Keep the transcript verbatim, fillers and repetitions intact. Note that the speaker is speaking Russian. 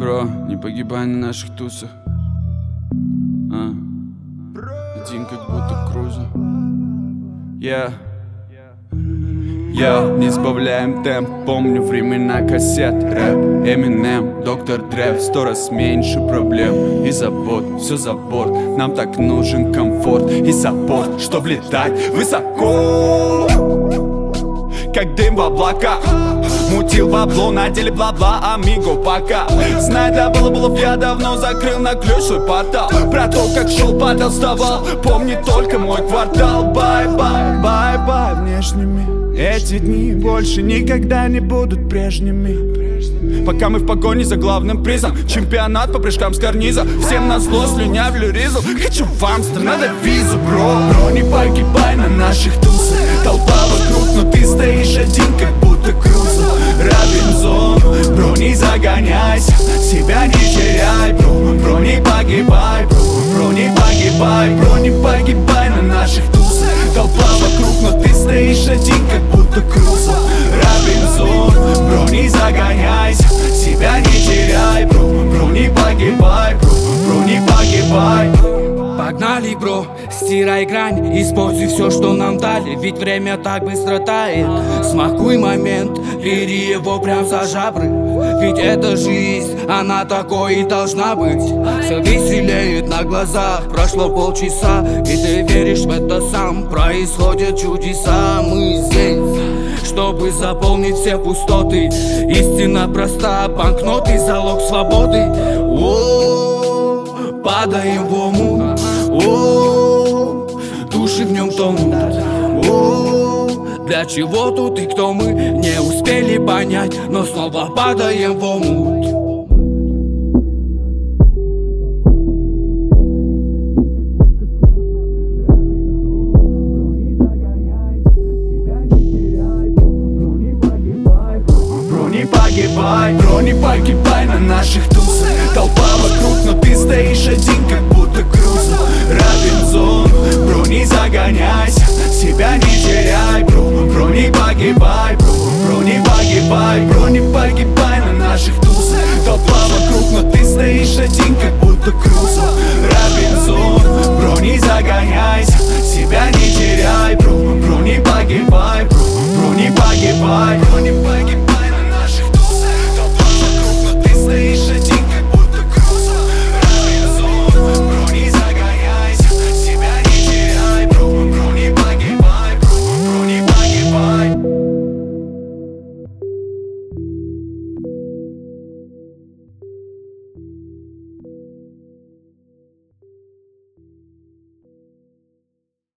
Бро, не погибай на наших тусах. А, один как будто крузер. Я Я не сбавляем темп, помню времена кассет. Рэп, Эминем, доктор Дре, в сто раз меньше проблем и забот, все за борт. Нам так нужен комфорт и саппорт, чтоб летать высоко, как дым в облаках. Мутил бабло, на деле бла-бла, амиго, пока. Знай, для балаболов я давно закрыл на ключ свой портал. Про то, как шел, падал, вставал, помни только мой квартал. Бай-бай, бай-бай, внешний мир. Эти дни больше никогда не будут прежними. Пока мы в погоне за главным призом, чемпионат по прыжкам с карниза. Всем назло слюнявлю ризу. Хочу в Амстер, надо визу, бро. Бро, не погибай на наших тусах. Толпа вокруг, но ты стоишь один, как будто крузер. Робинзон, бро, не загоняйся, себя не теряй, бро. Бро, не погибай, бро. Бро, не погибай, бро, не погибай на наших тусах. Толпа вокруг, но ты стоишь один, как будто крузер. Робинзон, бро, не загоняйся, себя не теряй, бро. Бро, не погибай, бро. Бро, не погибай. Погнали, бро, стирай грань, используй все, что нам дали, ведь время так быстро тает. Смакуй момент, бери его прям за жабры, ведь это жизнь, она такой и должна быть. Все веселеет на глазах, прошло полчаса, и ты веришь в это сам. Происходят чудеса, мы здесь, чтобы заполнить все пустоты. Истина проста, банкноты, залог свободы. О, падаем в омут, о, души в нем тонут. О, для чего тут и кто мы, не успели понять, но снова падаем в омут. Не погибай, бро, не погибай на наших тусах. Толпа вокруг, но ты стоишь один, как будто крузер. Робинзон, бро, не загоняйся, себя не теряй, бро. Бро, не погибай, бро. Бро, не погибай, бро, не погибай на наших тусах. Толпа вокруг, но ты стоишь один, как будто крузер. Робинзон, бро, не загоняйся, себя не теряй, бро. Бро, не погибай, бро. Бро, не погибай, бро, не погибай.